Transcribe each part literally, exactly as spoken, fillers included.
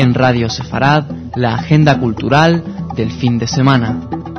en Radio Sefarad, la agenda cultural del fin de semana.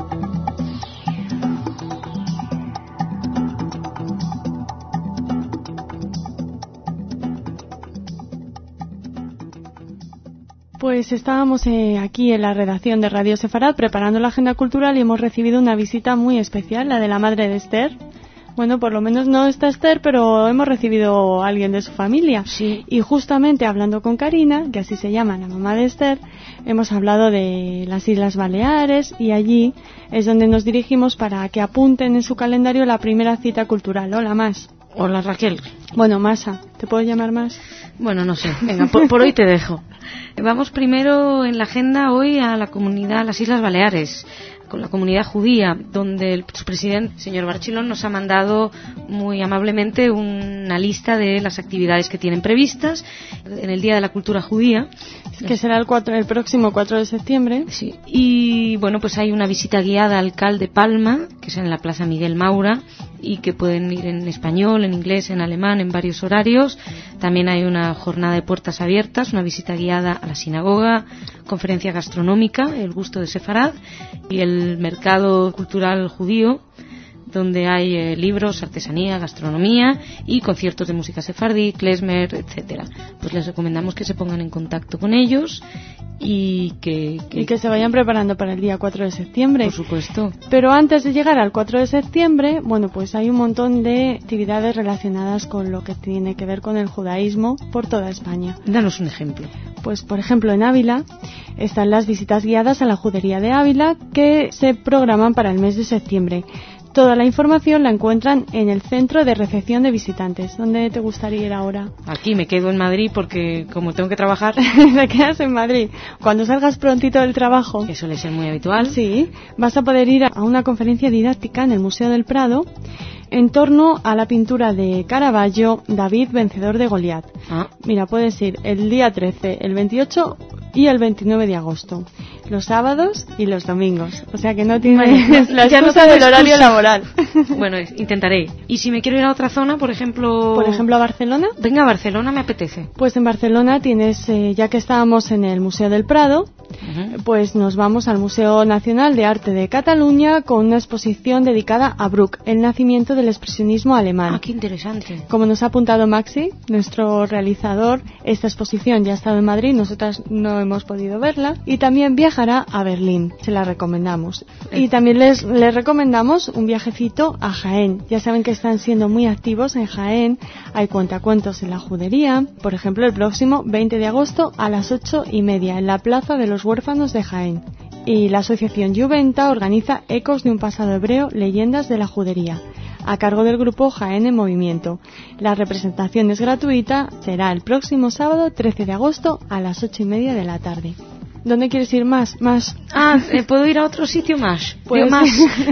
Pues estábamos eh, aquí en la redacción de Radio Sefarad preparando la agenda cultural y hemos recibido una visita muy especial, la de la madre de Esther. Bueno, por lo menos no está Esther, pero hemos recibido a alguien de su familia. Sí. Y justamente hablando con Karina, que así se llama la mamá de Esther, hemos hablado de las Islas Baleares y allí es donde nos dirigimos para que apunten en su calendario la primera cita cultural. Hola, Mas. Hola, Raquel. Bueno, Masa, ¿te puedo llamar Mas? Bueno, no sé. Venga, por, por hoy te dejo. Vamos primero en la agenda hoy a la comunidad, a las Islas Baleares, con la comunidad judía, donde el, su presidente, señor Barchilón, nos ha mandado muy amablemente una lista de las actividades que tienen previstas en el Día de la Cultura Judía. Que será el, cuatro, el próximo cuatro de septiembre. Sí. Y bueno, pues hay una visita guiada al Cal de Palma, que es en la Plaza Miguel Maura, y que pueden ir en español, en inglés, en alemán, en varios horarios. También hay una jornada de puertas abiertas, una visita guiada a la sinagoga, conferencia gastronómica, el gusto de Sefarad, y el mercado cultural judío, donde hay eh, libros, artesanía, gastronomía y conciertos de música sefardí, klezmer, etcétera. Pues les recomendamos que se pongan en contacto con ellos y que, que... y que se vayan preparando para el día cuatro de septiembre. Por supuesto. Pero antes de llegar al cuatro de septiembre, bueno, pues hay un montón de actividades relacionadas con lo que tiene que ver con el judaísmo por toda España. Danos un ejemplo. Pues, por ejemplo, en Ávila están las visitas guiadas a la judería de Ávila que se programan para el mes de septiembre. Toda la información la encuentran en el Centro de Recepción de Visitantes. ¿Dónde te gustaría ir ahora? Aquí me quedo en Madrid porque como tengo que trabajar... Te quedas en Madrid. Cuando salgas prontito del trabajo... Que suele ser muy habitual. Sí, vas a poder ir a una conferencia didáctica en el Museo del Prado en torno a la pintura de Caravaggio, David vencedor de Goliat. Ah. Mira, puedes ir el día trece, el veintiocho y el veintinueve de agosto. Los sábados y los domingos. O sea que no tienes bueno, la excusa no del horario laboral. Bueno, intentaré. Y si me quiero ir a otra zona, por ejemplo... Por ejemplo, a Barcelona. Venga, a Barcelona me apetece. Pues en Barcelona tienes, eh, ya que estábamos en el Museo del Prado, uh-huh. pues nos vamos al Museo Nacional de Arte de Cataluña con una exposición dedicada a Bruch, el nacimiento del expresionismo alemán. Ah, qué interesante. Como nos ha apuntado Maxi, nuestro realizador, esta exposición ya ha estado en Madrid, nosotras no hemos podido verla, y también viajará a Berlín, se la recomendamos. Y también les, les recomendamos un viajecito a Jaén. Ya saben que están siendo muy activos en Jaén, hay cuentacuentos en la judería, por ejemplo el próximo veinte de agosto a las ocho y media en la Plaza de los Huérfanos de Jaén. Y la asociación Juventa organiza Ecos de un pasado hebreo, leyendas de la judería, a cargo del grupo Jaén en Movimiento. La representación es gratuita, será el próximo sábado trece de agosto a las ocho y media de la tarde. ¿Dónde quieres ir más? Más. Ah, eh, ¿puedo ir a otro sitio más? Pues más.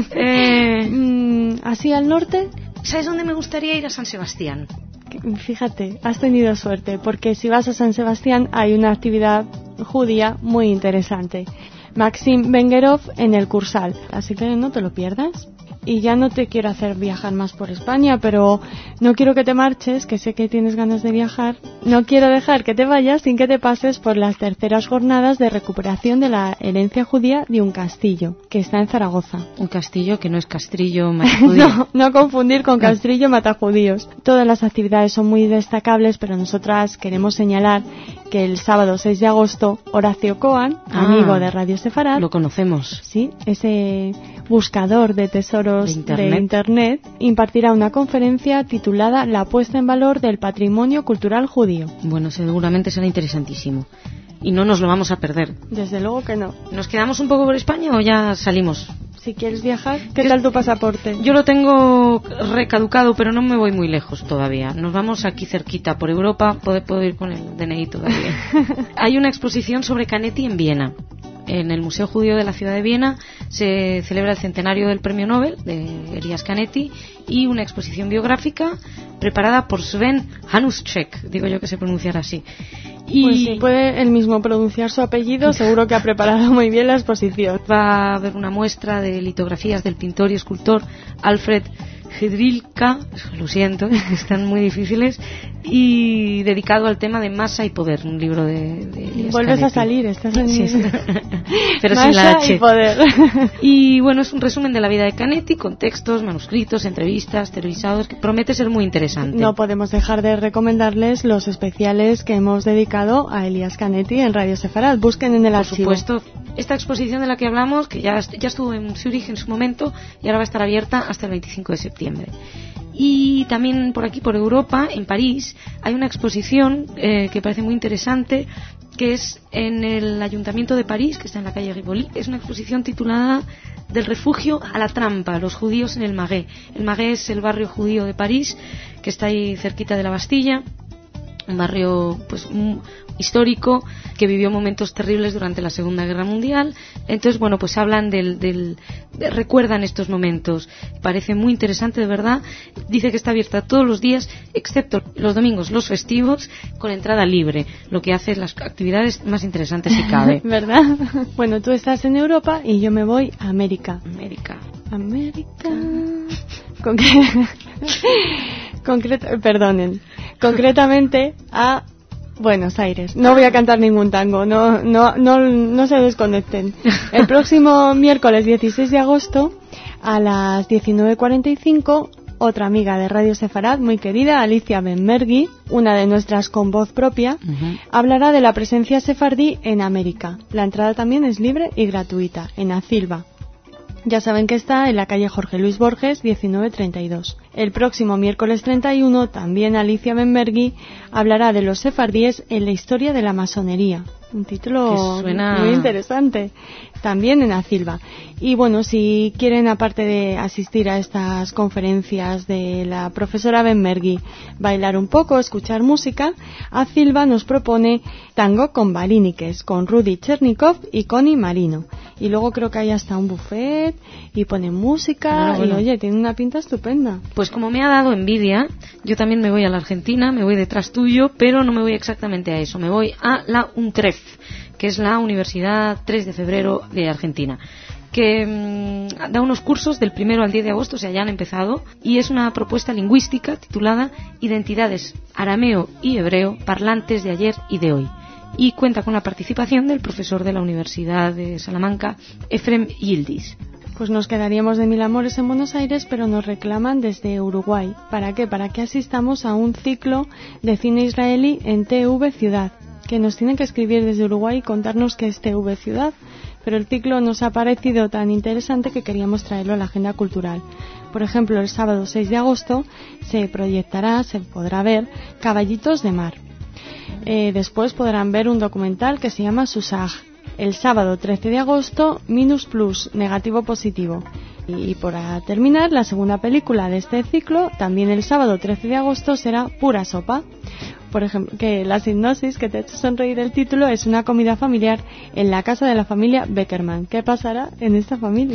eh... mm, ¿Así al norte? ¿Sabes dónde me gustaría ir? A San Sebastián. Fíjate, has tenido suerte, porque si vas a San Sebastián hay una actividad judía muy interesante. Maxim Bengerov en el Cursal, así que no te lo pierdas. Y ya no te quiero hacer viajar más por España, pero no quiero que te marches, que sé que tienes ganas de viajar. No quiero dejar que te vayas sin que te pases por las terceras jornadas de recuperación de la herencia judía de un castillo, que está en Zaragoza. Un castillo que no es Castrillo Matajudío. no, no confundir con Castrillo Matajudíos. Todas las actividades son muy destacables, pero nosotras queremos señalar que el sábado seis de agosto, Horacio Coan, ah, amigo de Radio Sefarad, lo conocemos. Sí, ese buscador de tesoros de internet. de internet, impartirá una conferencia titulada La puesta en valor del patrimonio cultural judío. Bueno, seguramente será interesantísimo. Y no nos lo vamos a perder. Desde luego que no. ¿Nos quedamos un poco por España o ya salimos? Si quieres viajar, ¿qué tal tu pasaporte? Yo lo tengo recaducado, pero no me voy muy lejos todavía. Nos vamos aquí cerquita, por Europa, puedo, puedo ir con el D N I todavía. Hay una exposición sobre Canetti en Viena. En el Museo Judío de la ciudad de Viena se celebra el centenario del premio Nobel de Elias Canetti y una exposición biográfica preparada por Sven Hanuschek, digo yo que se pronunciará así. Y pues si puede él mismo pronunciar su apellido, seguro que ha preparado muy bien la exposición. Va a haber una muestra de litografías del pintor y escultor Alfred Jedrilka, lo siento, están muy difíciles, y dedicado al tema de masa y poder, un libro de, de Elias Vuelves Canetti. a salir, estás en Sí, sí. Pero masa sin la H. y poder. Y bueno, es un resumen de la vida de Canetti con textos, manuscritos, entrevistas, televisados, que promete ser muy interesante. No podemos dejar de recomendarles los especiales que hemos dedicado a Elias Canetti en Radio Sefarad. Busquen en el Por archivo. supuesto, esta exposición de la que hablamos, que ya, ya estuvo en Zúrich en su momento y ahora va a estar abierta hasta el veinticinco de septiembre. Y también por aquí, por Europa, en París, hay una exposición eh, que parece muy interesante, que es en el Ayuntamiento de París, que está en la calle Rivoli. Es una exposición titulada Del refugio a la trampa, los judíos en el Marais. El Marais es el barrio judío de París, que está ahí cerquita de la Bastilla, un barrio pues un, histórico, que vivió momentos terribles durante la Segunda Guerra Mundial. Entonces, bueno, pues hablan del, del de, recuerdan estos momentos. Parece muy interesante, de verdad. Dice que está abierta todos los días, excepto los domingos, los festivos, con entrada libre, lo que hace las actividades más interesantes si cabe. ¿Verdad? Bueno, tú estás en Europa y yo me voy a América. América. América. Concre- Concreta- perdonen. Concretamente a Buenos Aires. No voy a cantar ningún tango, no, no, no, no se desconecten. El próximo miércoles dieciséis de agosto a las diecinueve cuarenta y cinco, otra amiga de Radio Sefarad, muy querida, Alicia Benmergui, una de nuestras con voz propia, uh-huh. hablará de la presencia sefardí en América. La entrada también es libre y gratuita, en Acilva. Ya saben que está en la calle Jorge Luis Borges, diecinueve treinta y dos. El próximo miércoles treinta y uno, también Alicia Benmergui hablará de los sefardíes en la historia de la masonería. Un título suena... muy interesante. También en Acilva. Y bueno, si quieren, aparte de asistir a estas conferencias de la profesora Benmergui, bailar un poco, escuchar música, Acilva nos propone tango con balíniques, con Rudy Chernikov y Connie Marino. Y luego creo que hay hasta un buffet y ponen música. Bueno, bueno. Y oye, tiene una pinta estupenda. Pues como me ha dado envidia, yo también me voy a la Argentina, me voy detrás tuyo, pero no me voy exactamente a eso, me voy a la UNTREF, que es la Universidad tres de febrero de Argentina, que mmm, da unos cursos del primero al diez de agosto, o sea, ya han empezado, y es una propuesta lingüística titulada Identidades arameo y hebreo, parlantes de ayer y de hoy. Y cuenta con la participación del profesor de la Universidad de Salamanca, Efrem Yildiz. Pues nos quedaríamos de mil amores en Buenos Aires, pero nos reclaman desde Uruguay. ¿Para qué? Para que asistamos a un ciclo de cine israelí en T V Ciudad, que nos tienen que escribir desde Uruguay y contarnos qué es T V Ciudad. Pero el ciclo nos ha parecido tan interesante que queríamos traerlo a la agenda cultural. Por ejemplo, el sábado seis de agosto se proyectará, se podrá ver Caballitos de Mar. Eh, después podrán ver un documental que se llama Susaj. El sábado trece de agosto, Minus Plus, negativo positivo. Y, y para terminar, la segunda película de este ciclo, también el sábado trece de agosto, será Pura Sopa. Por ejemplo, que la hipnosis que te ha hecho sonreír el título es una comida familiar en la casa de la familia Beckerman. ¿Qué pasará en esta familia?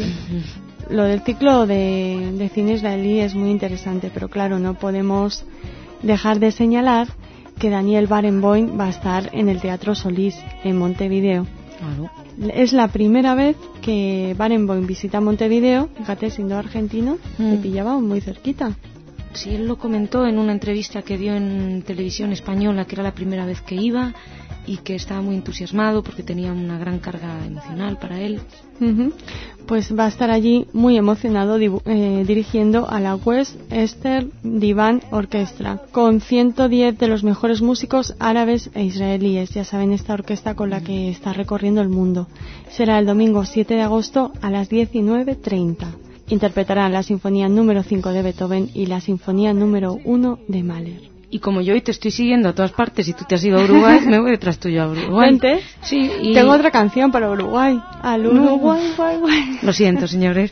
Lo del ciclo de, de cine israelí es muy interesante, pero claro, no podemos dejar de señalar que Daniel Barenboim va a estar en el Teatro Solís, en Montevideo. Claro. Es la primera vez que Barenboim visita Montevideo. Fíjate, siendo argentino, mm. le pillaba muy cerquita. Sí, él lo comentó en una entrevista que dio en televisión española, que era la primera vez que iba y que estaba muy entusiasmado porque tenía una gran carga emocional para él. Uh-huh. Pues va a estar allí muy emocionado dibu- eh, dirigiendo a la Western Divan Orchestra con ciento diez de los mejores músicos árabes e israelíes. Ya saben, esta orquesta con la que está recorriendo el mundo. Será el domingo siete de agosto a las diecinueve treinta. Interpretarán la Sinfonía número cinco de Beethoven y la Sinfonía número uno de Mahler. Y como yo hoy te estoy siguiendo a todas partes y tú te has ido a Uruguay, me voy detrás tuyo a Uruguay. ¿Vente? Sí, y... Tengo otra canción para Uruguay. Al Uruguay, no. guay, guay. Lo siento, señores.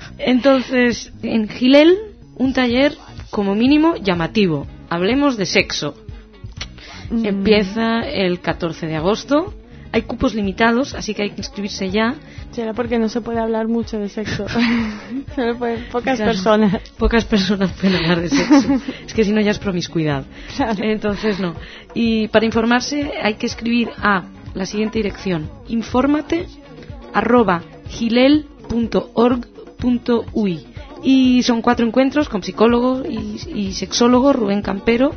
Entonces, en Gilel, un taller como mínimo llamativo. Hablemos de sexo. Mm. Empieza el catorce de agosto. Hay cupos limitados, así que hay que inscribirse ya. Será porque no se puede hablar mucho de sexo. Solo pueden, pocas claro, personas. Pocas personas pueden hablar de sexo. Es que si no ya es promiscuidad. Claro. Entonces no. Y para informarse hay que escribir a la siguiente dirección: infórmate arroba gilel punto org punto uy. Y son cuatro encuentros con psicólogo y, y sexólogo Rubén Campero,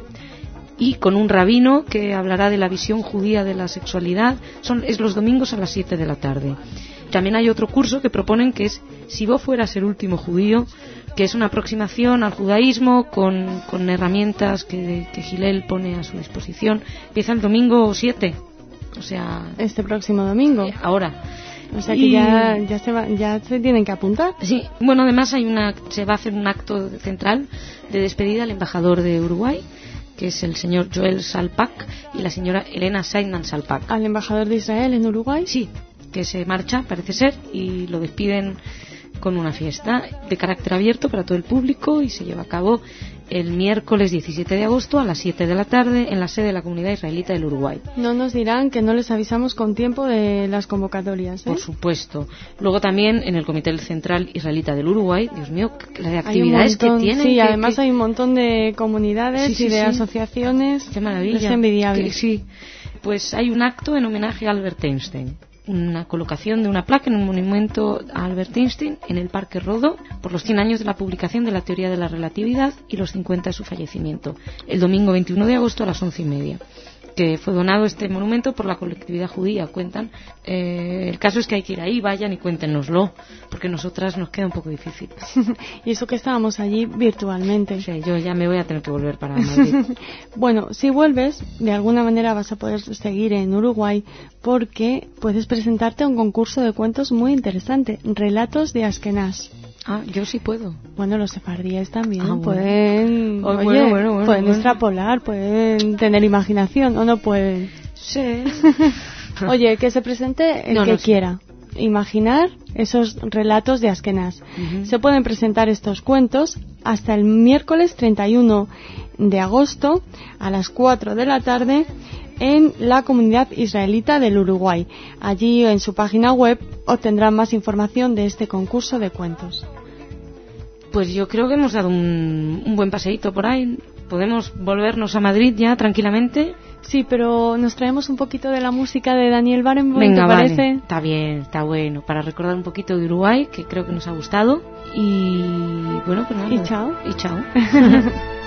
y con un rabino que hablará de la visión judía de la sexualidad. Son, es los domingos a las siete de la tarde. También hay otro curso que proponen, que es Si vos fueras el último judío, que es una aproximación al judaísmo con, con herramientas que, que Gilel pone a su disposición. Empieza el domingo siete, o sea... Este próximo domingo. Eh, ahora. O sea que y... ya, ya, se va, ya se tienen que apuntar. Sí, bueno, además hay una, se va a hacer un acto central de despedida al embajador de Uruguay, que es el señor Joel Salpak, y la señora Elena Sainan Salpak. ¿Al embajador de Israel en Uruguay? Sí, que se marcha, parece ser, y lo despiden con una fiesta de carácter abierto para todo el público, y se lleva a cabo el miércoles diecisiete de agosto a las siete de la tarde en la sede de la Comunidad Israelita del Uruguay. No nos dirán que no les avisamos con tiempo de las convocatorias, ¿eh? Por supuesto. Luego también en el Comité Central Israelita del Uruguay, Dios mío, la de actividades montón, que tienen. Sí, que, además que... hay un montón de comunidades sí, sí, y de sí. asociaciones. Qué maravilla. Es envidiable. Que, sí. Pues hay un acto en homenaje a Albert Einstein. Una colocación de una placa en un monumento a Albert Einstein en el Parque Rodó por los cien años de la publicación de la teoría de la relatividad y los cincuenta de su fallecimiento, el domingo veintiuno de agosto a las once y media, que fue donado este monumento por la colectividad judía, cuentan. Eh, el caso es que hay que ir ahí, vayan y cuéntenoslo, porque nosotras nos queda un poco difícil. Y eso que estábamos allí virtualmente. Sí, yo ya me voy a tener que volver para Madrid. Bueno, si vuelves, de alguna manera vas a poder seguir en Uruguay, porque puedes presentarte a un concurso de cuentos muy interesante, Relatos de Askenaz. Ah, yo sí puedo. Bueno, los sefardíes también ah, bueno. pueden, oh, oye, bueno, bueno, bueno, pueden bueno. extrapolar, pueden tener imaginación, o no pueden. Sí. Oye, que se presente el no, que no, quiera. Imaginar esos relatos de Askenaz. Uh-huh. Se pueden presentar estos cuentos hasta el miércoles treinta y uno de agosto a las cuatro de la tarde en la Comunidad Israelita del Uruguay. Allí en su página web obtendrán más información de este concurso de cuentos. Pues yo creo que hemos dado un, un buen paseíto por ahí. ¿Podemos volvernos a Madrid ya tranquilamente? Sí, pero nos traemos un poquito de la música de Daniel Barenboim, Venga, ¿te parece? Vale. Está bien, está bueno. Para recordar un poquito de Uruguay, que creo que nos ha gustado. Y bueno, pues nada. Y chao. Y chao.